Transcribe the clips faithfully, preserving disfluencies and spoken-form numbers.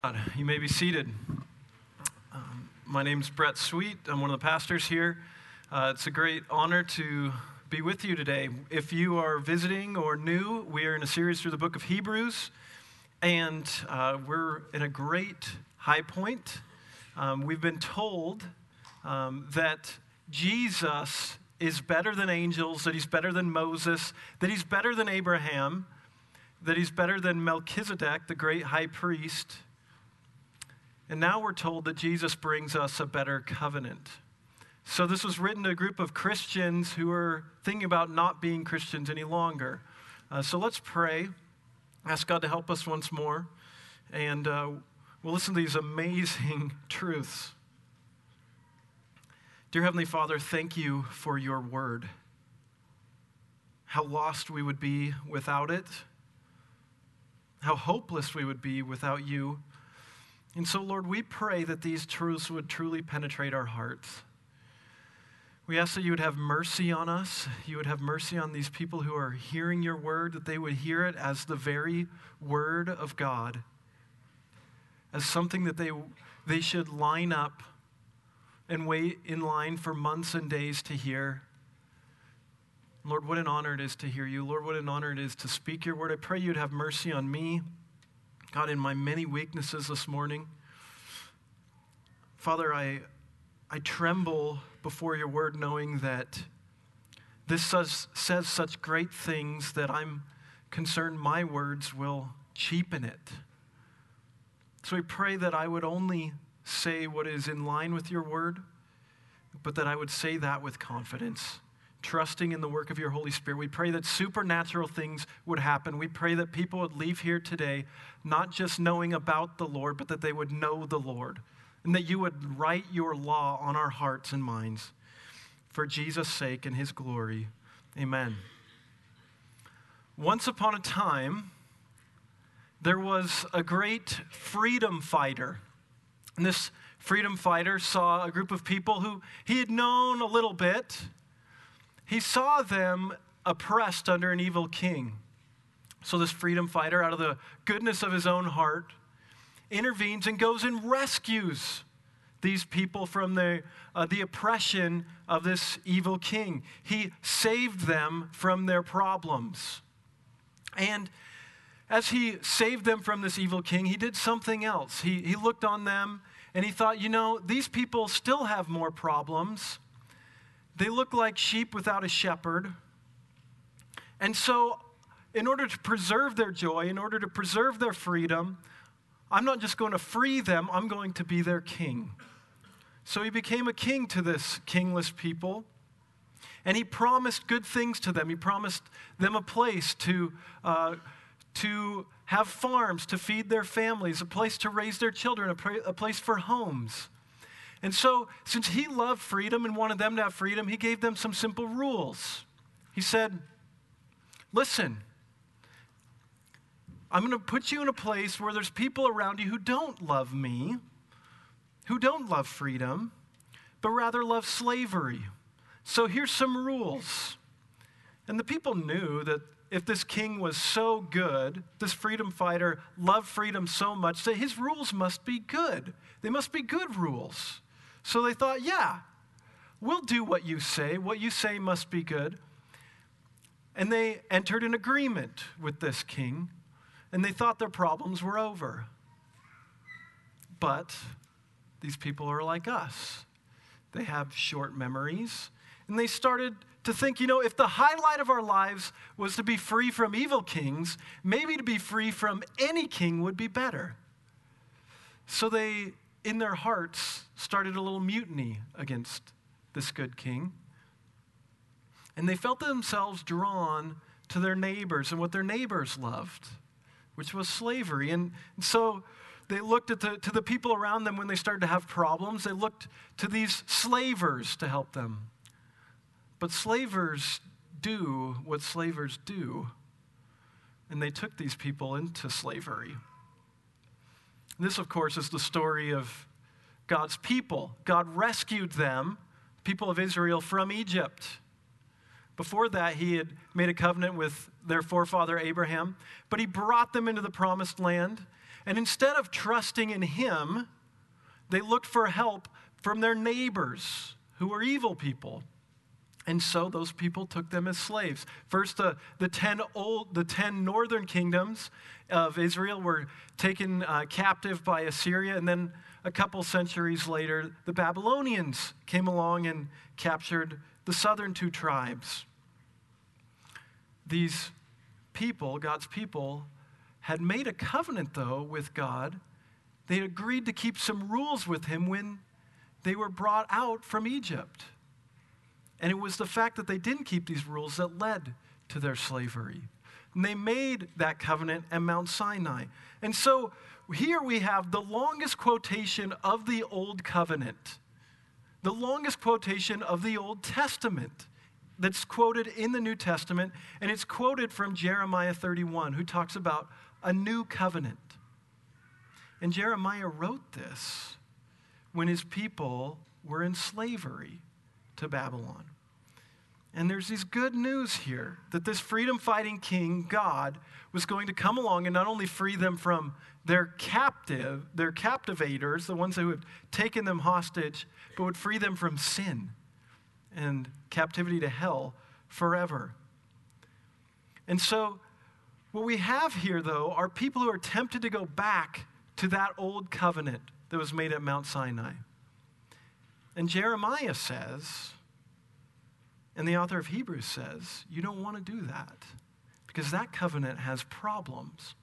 You may be seated. Um, my name's Brett Sweet. I'm one of the pastors here. Uh, it's a great honor to be with you today. If you are visiting or new, we are in a series through the book of Hebrews, and uh, we're in a great high point. Um, we've been told um, that Jesus is better than angels, that he's better than Moses, that he's better than Abraham, that he's better than Melchizedek, the great high priest. And now we're told that Jesus brings us a better covenant. So this was written to a group of Christians who are thinking about not being Christians any longer. Uh, so let's pray, ask God to help us once more, and uh, we'll listen to these amazing truths. Dear Heavenly Father, thank you for your word. How lost we would be without it. How hopeless we would be without you. And so, Lord, we pray that these truths would truly penetrate our hearts. We ask that you would have mercy on us. You would have mercy on these people who are hearing your word, that they would hear it as the very word of God, as something that they, they should line up and wait in line for months and days to hear. Lord, what an honor it is to hear you. Lord, what an honor it is to speak your word. I pray you'd have mercy on me, God, in my many weaknesses this morning. Father, I, I tremble before your word knowing that this says, says such great things that I'm concerned my words will cheapen it. So we pray that I would only say what is in line with your word, but that I would say that with confidence, trusting in the work of your Holy Spirit. We pray that supernatural things would happen. We pray that people would leave here today not just knowing about the Lord, but that they would know the Lord, and that you would write your law on our hearts and minds. For Jesus' sake and his glory, amen. Once upon a time, there was a great freedom fighter. And this freedom fighter saw a group of people who he had known a little bit. He saw them oppressed under an evil king. So this freedom fighter, out of the goodness of his own heart, intervenes and goes and rescues these people from the, uh, the oppression of this evil king. He saved them from their problems. And as he saved them from this evil king, he did something else. He, he looked on them and he thought, you know, these people still have more problems. They look like sheep without a shepherd. And so, in order to preserve their joy, in order to preserve their freedom, I'm not just going to free them, I'm going to be their king. So he became a king to this kingless people. And he promised good things to them. He promised them a place to, uh, to have farms, to feed their families, a place to raise their children, a, pra- a place for homes. And so, since he loved freedom and wanted them to have freedom, he gave them some simple rules. He said, listen, I'm going to put you in a place where there's people around you who don't love me, who don't love freedom, but rather love slavery. So here's some rules. And the people knew that if this king was so good, this freedom fighter loved freedom so much, that his rules must be good. They must be good rules. So they thought, yeah, we'll do what you say. What you say must be good. And they entered an agreement with this king, and they thought their problems were over. But these people are like us. They have short memories, and they started to think, you know, if the highlight of our lives was to be free from evil kings, maybe to be free from any king would be better. So they, in their hearts, started a little mutiny against this good king. And they felt themselves drawn to their neighbors and what their neighbors loved, which was slavery. And so they looked at the, to the people around them when they started to have problems. They looked to these slavers to help them. But slavers do what slavers do. And they took these people into slavery. This, of course, is the story of God's people. God rescued them, people of Israel, from Egypt. Before that, he had made a covenant with their forefather Abraham, but he brought them into the promised land. And instead of trusting in him, they looked for help from their neighbors who were evil people. And so those people took them as slaves. First, the, the, ten, old, the ten northern kingdoms of Israel were taken uh, captive by Assyria. And then a couple centuries later, the Babylonians came along and captured the southern two tribes. These people, God's people, had made a covenant, though, with God. They had agreed to keep some rules with him when they were brought out from Egypt. And it was the fact that they didn't keep these rules that led to their slavery. And they made that covenant at Mount Sinai. And so here we have the longest quotation of the Old Covenant, the longest quotation of the Old Testament that's quoted in the New Testament, and it's quoted from Jeremiah thirty-one, who talks about a new covenant. And Jeremiah wrote this when his people were in slavery to Babylon. And there's this good news here that this freedom-fighting king, God, was going to come along and not only free them from their captive, their captivators, the ones who had taken them hostage, but would free them from sin and captivity to hell forever. And so what we have here, though, are people who are tempted to go back to that old covenant that was made at Mount Sinai. And Jeremiah says, and the author of Hebrews says, you don't want to do that because that covenant has problems.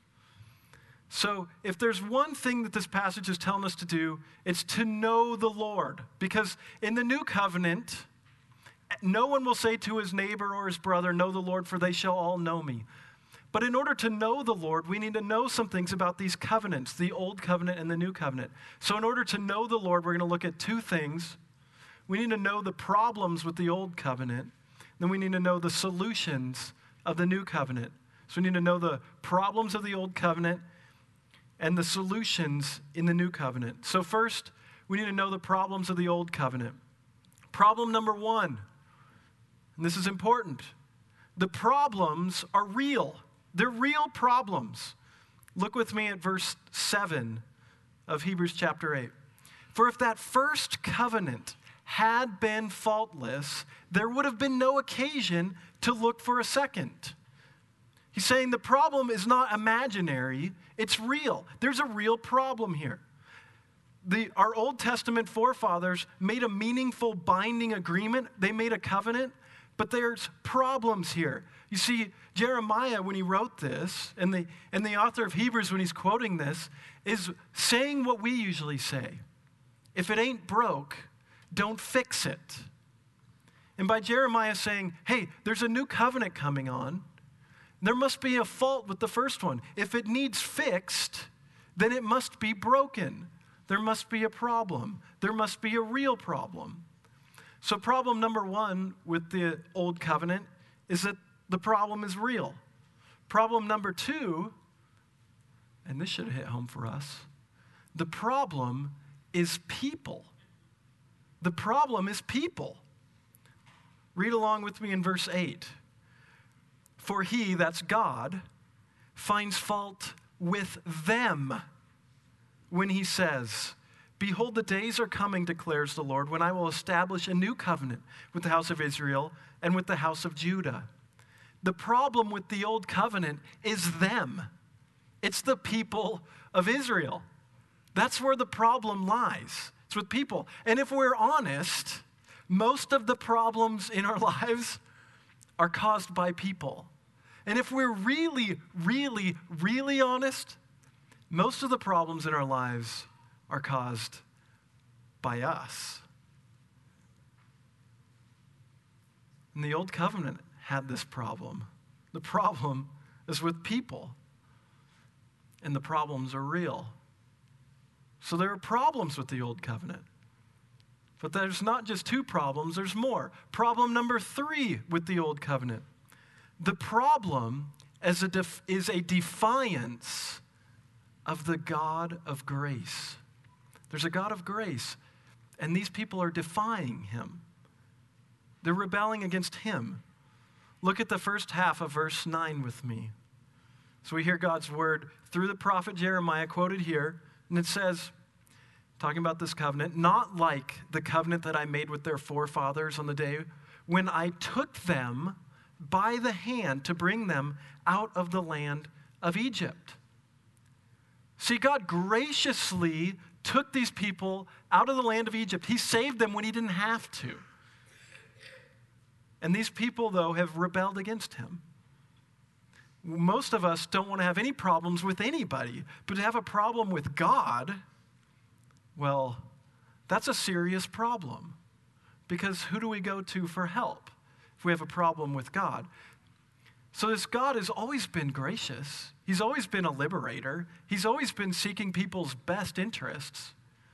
So if there's one thing that this passage is telling us to do, it's to know the Lord. Because in the new covenant, no one will say to his neighbor or his brother, know the Lord, for they shall all know me. But in order to know the Lord, we need to know some things about these covenants, the old covenant and the new covenant. So in order to know the Lord, we're going to look at two things. We need to know the problems with the old covenant. Then we need to know the solutions of the new covenant. So we need to know the problems of the old covenant and the solutions in the new covenant. So first, we need to know the problems of the old covenant. Problem number one, and this is important, the problems are real. They're real problems. Look with me at verse seven of Hebrews chapter eight. For if that first covenant had been faultless, there would have been no occasion to look for a second. He's saying the problem is not imaginary, it's real. There's a real problem here. The, our Old Testament forefathers made a meaningful binding agreement. They made a covenant, but there's problems here. You see, Jeremiah, when he wrote this, and the, and the author of Hebrews, when he's quoting this, is saying what we usually say. If it ain't broke, don't fix it. And by Jeremiah saying, hey, there's a new covenant coming on, there must be a fault with the first one. If it needs fixed, then it must be broken. There must be a problem. There must be a real problem. So problem number one with the old covenant is that the problem is real. Problem number two, and this should hit home for us, the problem is people. The problem is people. Read along with me in verse eight. For he, that's God, finds fault with them when he says, behold, the days are coming, declares the Lord, when I will establish a new covenant with the house of Israel and with the house of Judah. The problem with the old covenant is them. It's the people of Israel. That's where the problem lies. It's with people. And if we're honest, most of the problems in our lives are caused by people. And if we're really, really, really honest, most of the problems in our lives are caused by us. And the old covenant had this problem. The problem is with people. And the problems are real. So there are problems with the old covenant. But there's not just two problems, there's more. Problem number three with the old covenant. The problem is a, def- is a defiance of the God of grace. There's a God of grace, and these people are defying him. They're rebelling against him. Look at the first half of verse nine with me. So we hear God's word through the prophet Jeremiah quoted here, and it says, talking about this covenant, not like the covenant that I made with their forefathers on the day when I took them by the hand to bring them out of the land of Egypt. See, God graciously took these people out of the land of Egypt. He saved them when he didn't have to. And these people, though, have rebelled against him. Most of us don't want to have any problems with anybody, but to have a problem with God, well, that's a serious problem. Because who do we go to for help if we have a problem with God? So this God has always been gracious. He's always been a liberator. He's always been seeking people's best interests.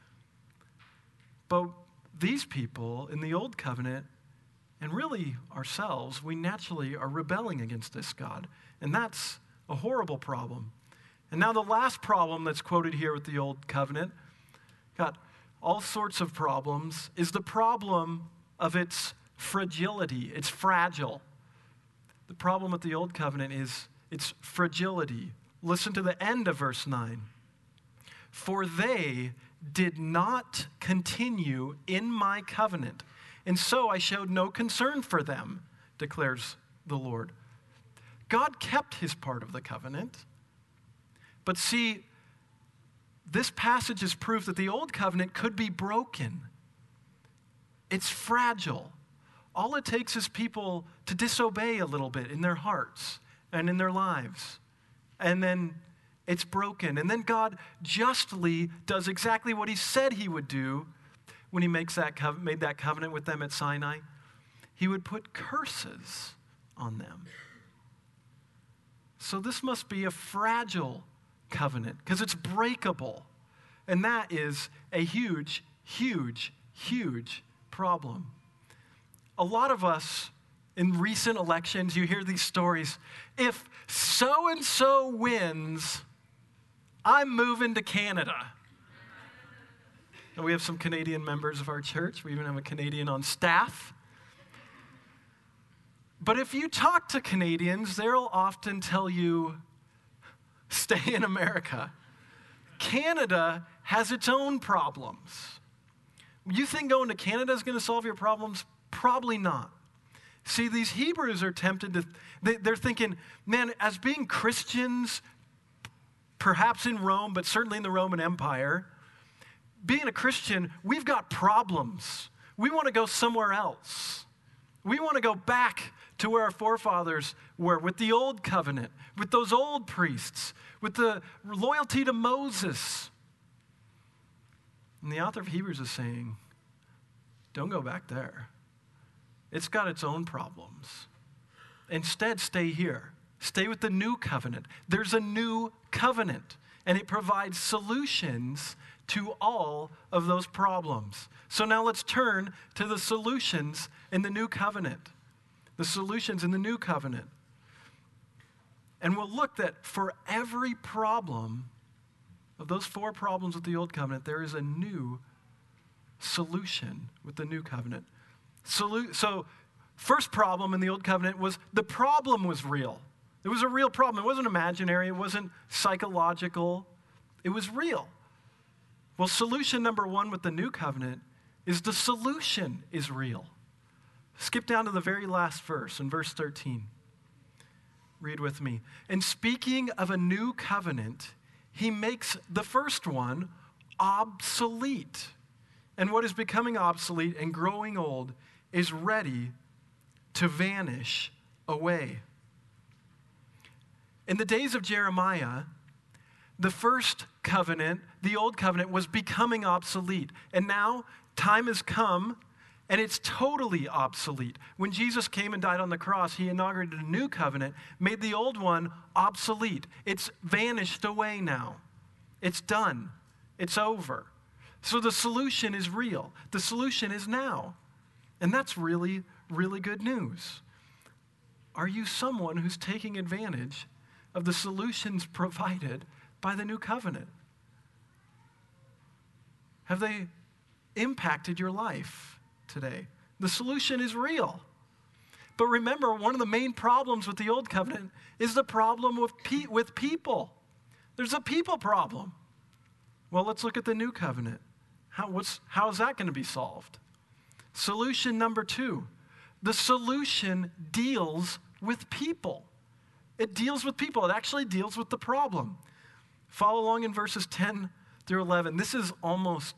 But these people in the Old Covenant, and really ourselves, we naturally are rebelling against this God. And that's a horrible problem. And now the last problem that's quoted here with the Old Covenant, got all sorts of problems, is the problem of its fragility. It's fragile. The problem with the Old Covenant is its fragility. Listen to the end of verse nine. For they did not continue in my covenant, and so I showed no concern for them, declares the Lord. God kept his part of the covenant. But see, this passage is proof that the old covenant could be broken. It's fragile. All it takes is people to disobey a little bit in their hearts and in their lives. And then it's broken. And then God justly does exactly what he said he would do when he makes that co- made that covenant with them at Sinai. He would put curses on them. So this must be a fragile covenant because it's breakable. And that is a huge, huge, huge problem. A lot of us in recent elections, you hear these stories. If so-and-so wins, I'm moving to Canada. And we have some Canadian members of our church. We even have a Canadian on staff. But if you talk to Canadians, they'll often tell you, stay in America. Canada has its own problems. You think going to Canada is going to solve your problems? Probably not. See, these Hebrews are tempted to, they, they're thinking, man, as being Christians, perhaps in Rome, but certainly in the Roman Empire, being a Christian, we've got problems. We want to go somewhere else. We want to go back to where our forefathers were, with the old covenant, with those old priests, with the loyalty to Moses. And the author of Hebrews is saying, don't go back there. It's got its own problems. Instead, stay here. Stay with the new covenant. There's a new covenant, and it provides solutions to all of those problems. So now let's turn to the solutions in the new covenant. The solutions in the new covenant. And we'll look that for every problem of those four problems with the old covenant, there is a new solution with the new covenant. Solu- so, first problem in the old covenant was the problem was real. It was a real problem. It wasn't imaginary. It wasn't psychological. It was real. Well, solution number one with the new covenant is the solution is real. Skip down to the very last verse, in verse thirteen. Read with me. And speaking of a new covenant, he makes the first one obsolete. And what is becoming obsolete and growing old is ready to vanish away. In the days of Jeremiah, the first covenant, the old covenant, was becoming obsolete. And now time has come and it's totally obsolete. When Jesus came and died on the cross, he inaugurated a new covenant, made the old one obsolete. It's vanished away now. It's done. It's over. So the solution is real. The solution is now. And that's really, really good news. Are you someone who's taking advantage of the solutions provided by the new covenant? Have they impacted your life today? The solution is real. But remember, one of the main problems with the old covenant is the problem with, pe- with people. There's a people problem. Well, let's look at the new covenant. How, what's, how is that going to be solved? Solution number two. The solution deals with people. It deals with people. It actually deals with the problem. Follow along in verses ten through eleven. This is almost,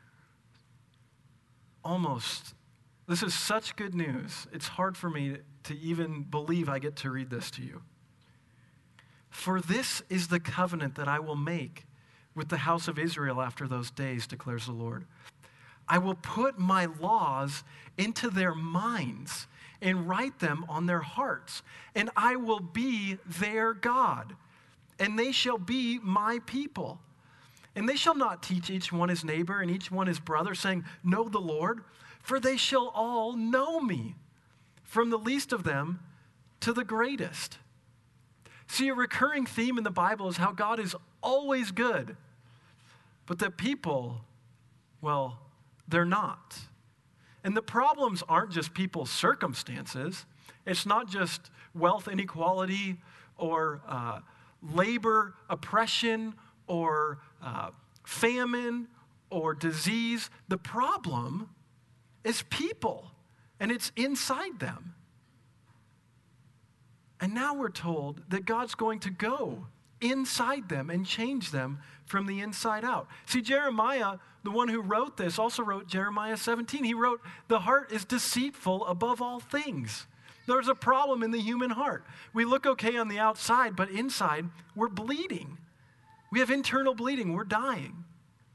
almost, this is such good news. It's hard for me to even believe I get to read this to you. For this is the covenant that I will make with the house of Israel after those days, declares the Lord. I will put my laws into their minds and write them on their hearts, and I will be their God, and they shall be my people. And they shall not teach each one his neighbor and each one his brother, saying, know the Lord, for they shall all know me, from the least of them to the greatest. See, a recurring theme in the Bible is how God is always good, but that people, well, they're not. And the problems aren't just people's circumstances. It's not just wealth inequality or uh, labor oppression or uh, famine or disease. The problem is people, and it's inside them. And now we're told that God's going to go inside them and change them from the inside out. See, Jeremiah, the one who wrote this, also wrote Jeremiah seventeen. He wrote, the heart is deceitful above all things. There's a problem in the human heart. We look okay on the outside, but inside, we're bleeding. We have internal bleeding. We're dying.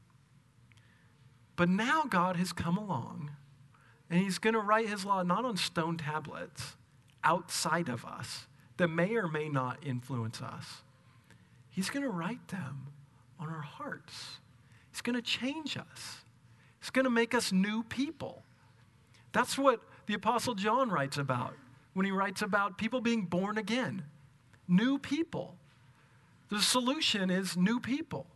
But now God has come along, and he's going to write his law not on stone tablets outside of us that may or may not influence us. He's going to write them on our hearts. He's going to change us. He's going to make us new people. That's what the Apostle John writes about when he writes about people being born again. New people. The solution is new people.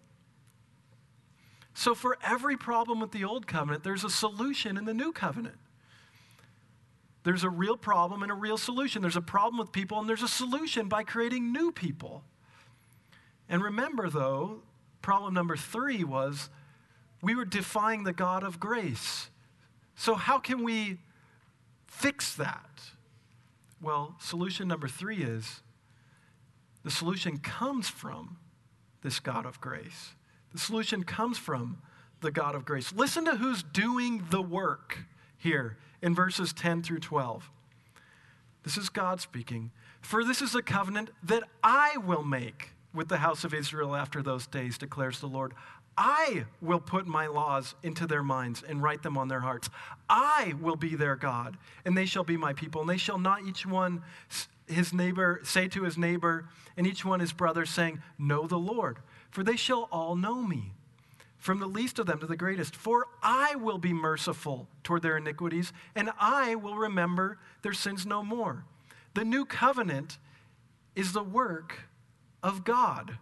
So for every problem with the old covenant, there's a solution in the new covenant. There's a real problem and a real solution. There's a problem with people, and there's a solution by creating new people. And remember, though, problem number three was we were defying the God of grace. So how can we fix that? Well, solution number three is the solution comes from this God of grace. The solution comes from the God of grace. Listen to who's doing the work here in verses ten through twelve. This is God speaking. For this is a covenant that I will make with the house of Israel after those days, declares the Lord. I will put my laws into their minds and write them on their hearts. I will be their God, and they shall be my people. And they shall not each one his neighbor say to his neighbor, and each one his brother, saying, know the Lord, for they shall all know me, from the least of them to the greatest. For I will be merciful toward their iniquities, and I will remember their sins no more. The new covenant is the work of God.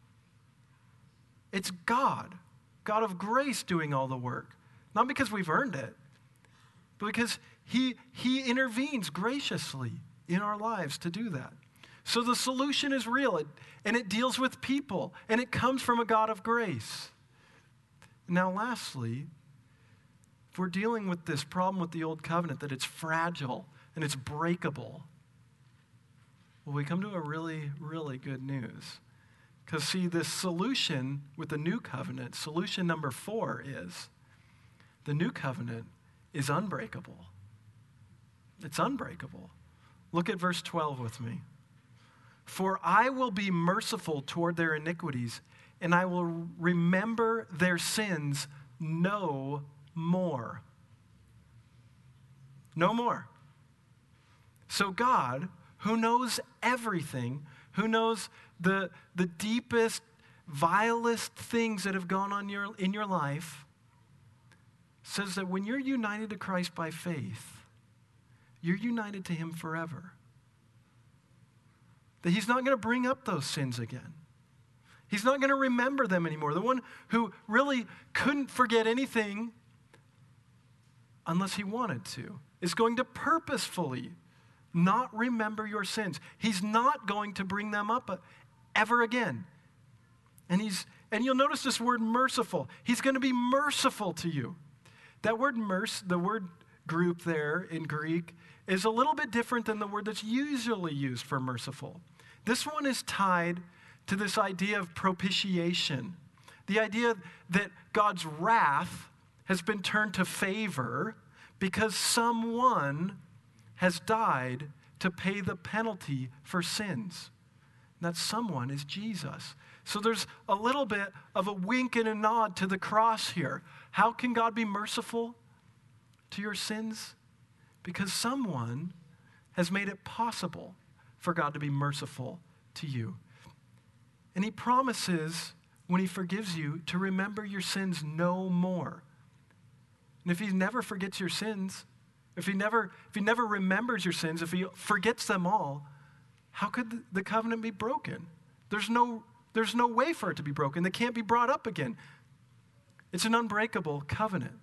It's God, God of grace, doing all the work. Not because we've earned it, but because he, he intervenes graciously in our lives to do that. So the solution is real, it, and it deals with people, and it comes from a God of grace. Now, lastly, if we're dealing with this problem with the old covenant, that it's fragile and it's breakable, well, we come to a really, really good news. Because, see, this solution with the new covenant, solution number four is the new covenant is unbreakable. It's unbreakable. Look at verse twelve with me. For I will be merciful toward their iniquities, and I will remember their sins no more. No more. So God, who knows everything, who knows the, the deepest, vilest things that have gone on your, in your life, says that when you're united to Christ by faith, you're united to him forever. That he's not going to bring up those sins again. He's not going to remember them anymore. The one who really couldn't forget anything unless he wanted to is going to purposefully not remember your sins. He's not going to bring them up ever again. And he's and you'll notice this word merciful. He's going to be merciful to you. That word merc, the word group there in Greek, is a little bit different than the word that's usually used for merciful. This one is tied to this idea of propitiation. The idea that God's wrath has been turned to favor because someone has died to pay the penalty for sins. And that someone is Jesus. So there's a little bit of a wink and a nod to the cross here. How can God be merciful to your sins? Because someone has made it possible for God to be merciful to you. And he promises, when he forgives you, to remember your sins no more. And if he never forgets your sins, if he never, if he never remembers your sins, if he forgets them all, how could the covenant be broken? There's no, there's no way for it to be broken. They can't be brought up again. It's an unbreakable covenant.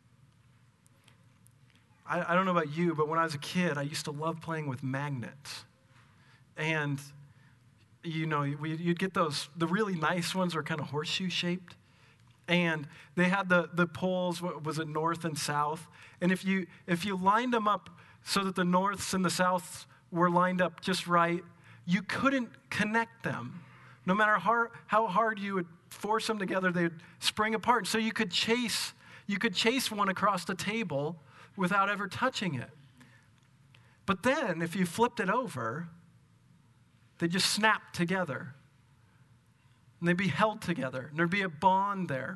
I, I don't know about you, but when I was a kid, I used to love playing with magnets. And, you know, we, you'd get those, the really nice ones are kind of horseshoe shaped. And they had the, the poles, what was it, north and south? And if you if you lined them up so that the norths and the souths were lined up just right, you couldn't connect them. No matter how, how hard you would force them together, they'd spring apart. So you could chase, you could chase one across the table without ever touching it. But then, if you flipped it over, they just snap together. And they'd be held together. And there'd be a bond there.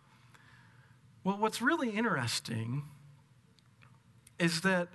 Well, what's really interesting is that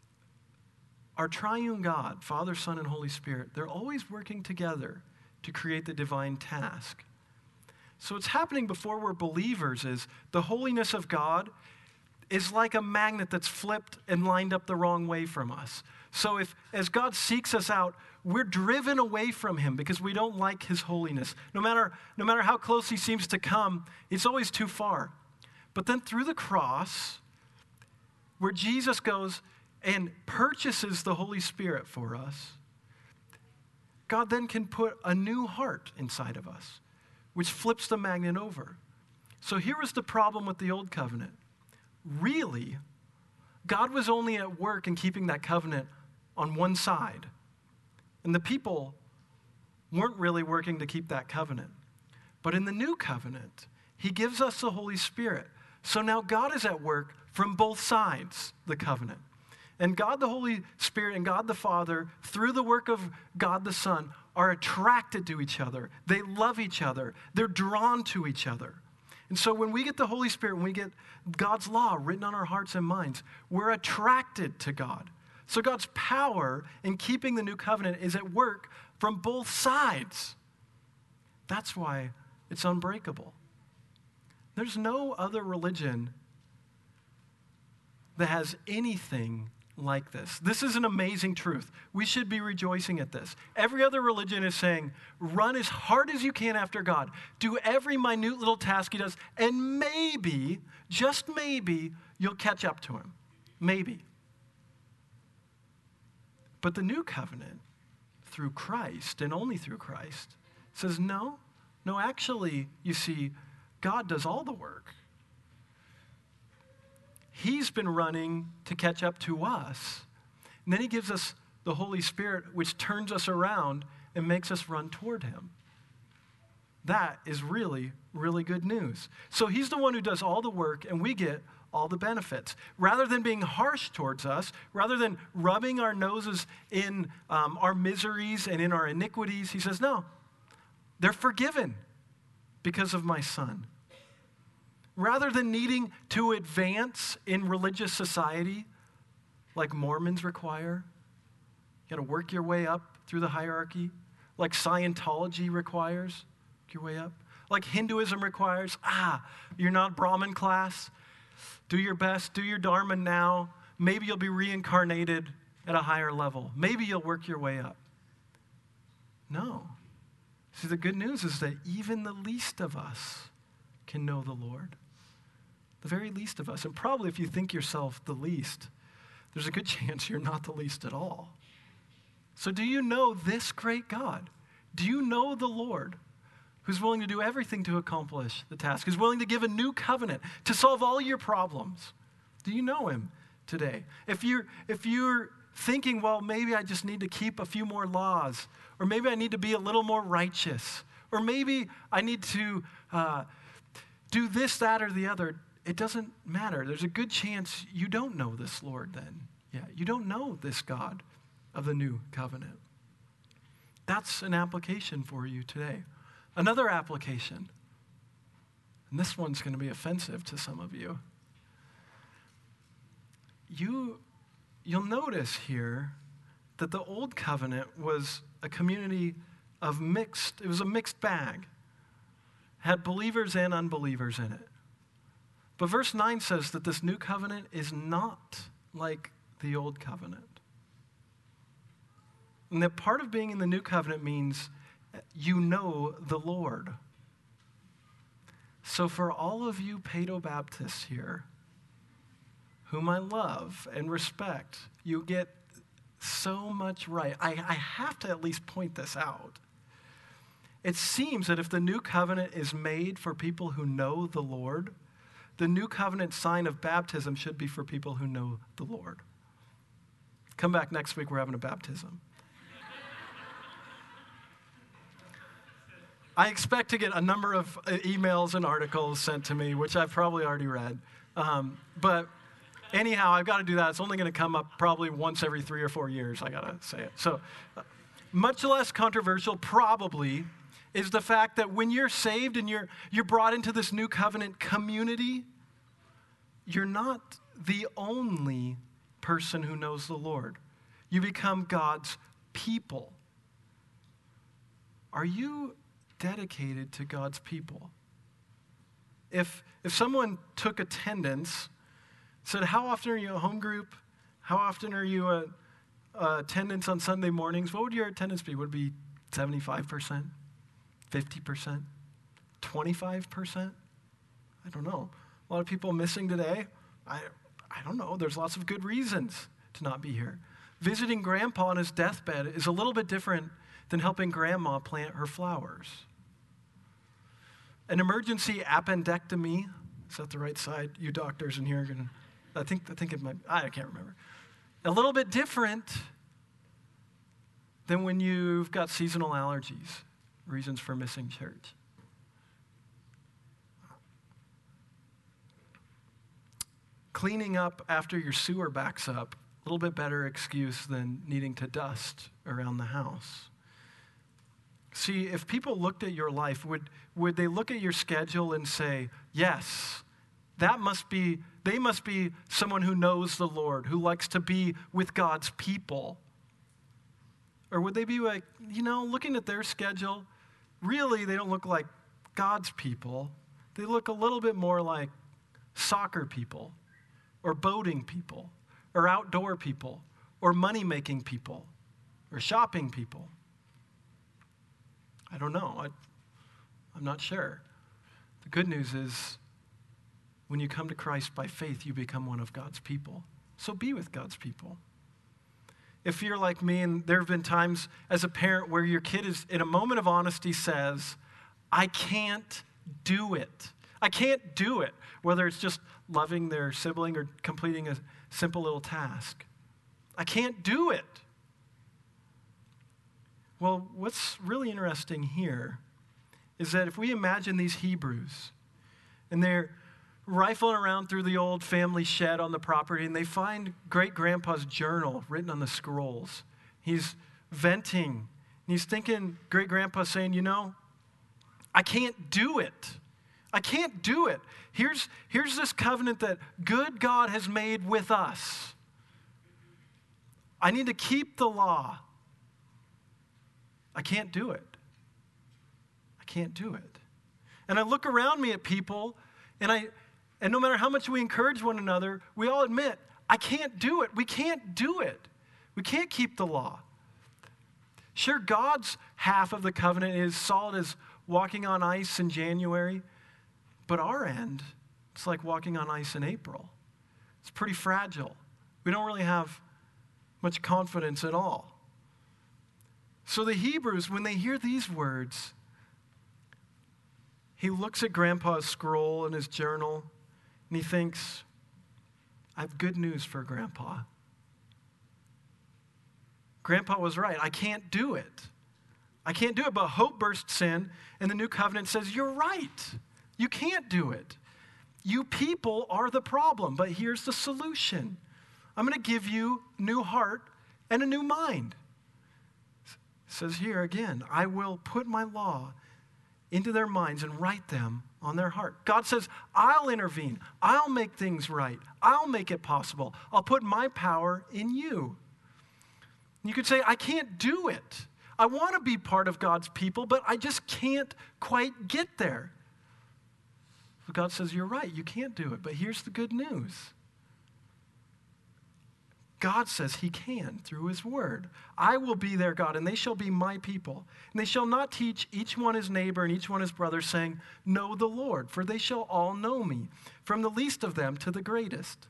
our triune God, Father, Son, and Holy Spirit, they're always working together to create the divine task. So what's happening before we're believers is the holiness of God is like a magnet that's flipped and lined up the wrong way from us. So if, as God seeks us out, we're driven away from him because we don't like his holiness. No matter, no matter how close he seems to come, it's always too far. But then through the cross, where Jesus goes and purchases the Holy Spirit for us, God then can put a new heart inside of us, which flips the magnet over. So here was the problem with the old covenant. Really, God was only at work in keeping that covenant on one side. And the people weren't really working to keep that covenant. But in the new covenant, he gives us the Holy Spirit. So now God is at work from both sides, the covenant. And God the Holy Spirit and God the Father, through the work of God the Son, are attracted to each other. They love each other. They're drawn to each other. And so when we get the Holy Spirit, when we get God's law written on our hearts and minds, we're attracted to God. So God's power in keeping the new covenant is at work from both sides. That's why it's unbreakable. There's no other religion that has anything like this. This is an amazing truth. We should be rejoicing at this. Every other religion is saying, run as hard as you can after God. Do every minute little task he does, and maybe, just maybe, you'll catch up to him. Maybe. But the new covenant, through Christ, and only through Christ, says, no, no, actually, you see, God does all the work. He's been running to catch up to us. And then he gives us the Holy Spirit, which turns us around and makes us run toward him. That is really, really good news. So he's the one who does all the work, and we get all the benefits. Rather than being harsh towards us, rather than rubbing our noses in um, our miseries and in our iniquities, he says, no, they're forgiven because of my Son. Rather than needing to advance in religious society like Mormons require, you got to work your way up through the hierarchy, like Scientology requires, work your way up, like Hinduism requires, ah, you're not Brahmin class, do your best, do your dharma now, maybe you'll be reincarnated at a higher level, maybe you'll work your way up. No. See, the good news is that even the least of us can know the Lord. The very least of us. And probably if you think yourself the least, there's a good chance you're not the least at all. So do you know this great God? Do you know the Lord who's willing to do everything to accomplish the task, who's willing to give a new covenant to solve all your problems? Do you know him today? If you're, if you're thinking, well, maybe I just need to keep a few more laws, or maybe I need to be a little more righteous, or maybe I need to uh, do this, that, or the other, it doesn't matter. There's a good chance you don't know this Lord then. Yeah, you don't know this God of the new covenant. That's an application for you today. Another application, and this one's going to be offensive to some of you. You, you'll notice here that the old covenant was a community of mixed, it was a mixed bag. Had believers and unbelievers in it. But verse nine says that this new covenant is not like the old covenant. And that part of being in the new covenant means you know the Lord. So for all of you Paedo-Baptists here, whom I love and respect, you get so much right. I, I have to at least point this out. It seems that if the new covenant is made for people who know the Lord, the new covenant sign of baptism should be for people who know the Lord. Come back next week, we're having a baptism. I expect to get a number of emails and articles sent to me, which I've probably already read. Um, but anyhow, I've got to do that. It's only going to come up probably once every three or four years, I got to say it. So uh, much less controversial, probably, is the fact that when you're saved and you're, you're brought into this new covenant community, you're not the only person who knows the Lord. You become God's people. Are you dedicated to God's people? If, if someone took attendance, said, how often are you a home group? How often are you a, a attendance on Sunday mornings? What would your attendance be? Would it be seventy-five percent? fifty percent? twenty-five percent? I don't know. A lot of people missing today. I, I don't know. There's lots of good reasons to not be here. Visiting grandpa on his deathbed is a little bit different than helping grandma plant her flowers. An emergency appendectomy, is that the right side? You doctors in here are going to, I think, I think it might, I can't remember. A little bit different than when you've got seasonal allergies, reasons for missing church. Cleaning up after your sewer backs up, a little bit better excuse than needing to dust around the house. See, if people looked at your life, would, would they look at your schedule and say, yes, that must be, they must be someone who knows the Lord, who likes to be with God's people? Or would they be like, you know, looking at their schedule, really they don't look like God's people. They look a little bit more like soccer people, or boating people, or outdoor people, or money-making people, or shopping people. I don't know. I, I'm not sure. The good news is when you come to Christ by faith, you become one of God's people. So be with God's people. If you're like me, and there have been times as a parent where your kid is, in a moment of honesty, says, I can't do it. I can't do it. Whether it's just loving their sibling or completing a simple little task. I can't do it. Well, what's really interesting here is that if we imagine these Hebrews, and they're rifling around through the old family shed on the property, and they find great-grandpa's journal written on the scrolls. He's venting, and he's thinking, great-grandpa saying, you know, I can't do it. I can't do it. Here's, here's this covenant that good God has made with us. I need to keep the law. I can't do it. I can't do it. And I look around me at people, and I, and no matter how much we encourage one another, we all admit, I can't do it. We can't do it. We can't keep the law. Sure, God's half of the covenant is solid as walking on ice in January, but our end, it's like walking on ice in April. It's pretty fragile. We don't really have much confidence at all. So the Hebrews, when they hear these words, he looks at Grandpa's scroll and his journal, and he thinks, I have good news for Grandpa. Grandpa was right. I can't do it. I can't do it, but hope bursts in, and the new covenant says, you're right. You can't do it. You people are the problem, but here's the solution. I'm going to give you a new heart and a new mind. It says here again, I will put my law into their minds and write them on their heart. God says, I'll intervene. I'll make things right. I'll make it possible. I'll put my power in you. You could say, I can't do it. I want to be part of God's people, but I just can't quite get there. So God says, you're right, you can't do it. But here's the good news. God says he can through his word. I will be their God, and they shall be my people. And they shall not teach each one his neighbor and each one his brother, saying, know the Lord, for they shall all know me, from the least of them to the greatest.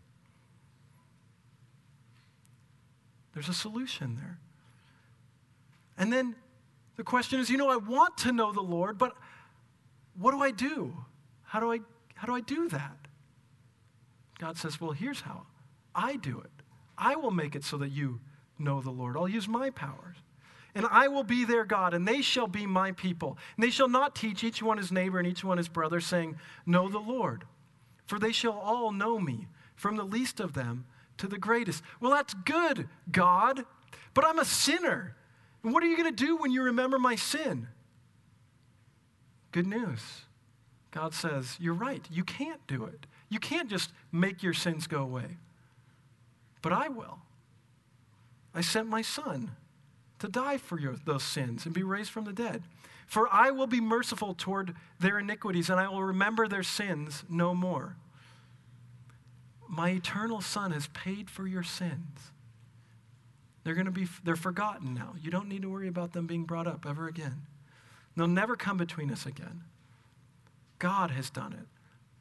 There's a solution there. And then the question is, you know, I want to know the Lord, but what do I do? How do I, how do I do that? God says, well, here's how. I do it. I will make it so that you know the Lord. I'll use my powers. And I will be their God, and they shall be my people. And they shall not teach each one his neighbor and each one his brother, saying, know the Lord. For they shall all know me, from the least of them to the greatest. Well, that's good, God, but I'm a sinner. And what are you going to do when you remember my sin? Good news. God says, you're right. You can't do it. You can't just make your sins go away. But I will. I sent my son to die for your, those sins and be raised from the dead. For I will be merciful toward their iniquities, and I will remember their sins no more. My eternal Son has paid for your sins. They're going to be, they're forgotten now. You don't need to worry about them being brought up ever again. They'll never come between us again. God has done it.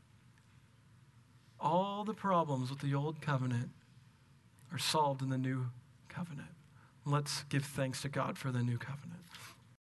All the problems with the old covenant are solved in the new covenant. Let's give thanks to God for the new covenant.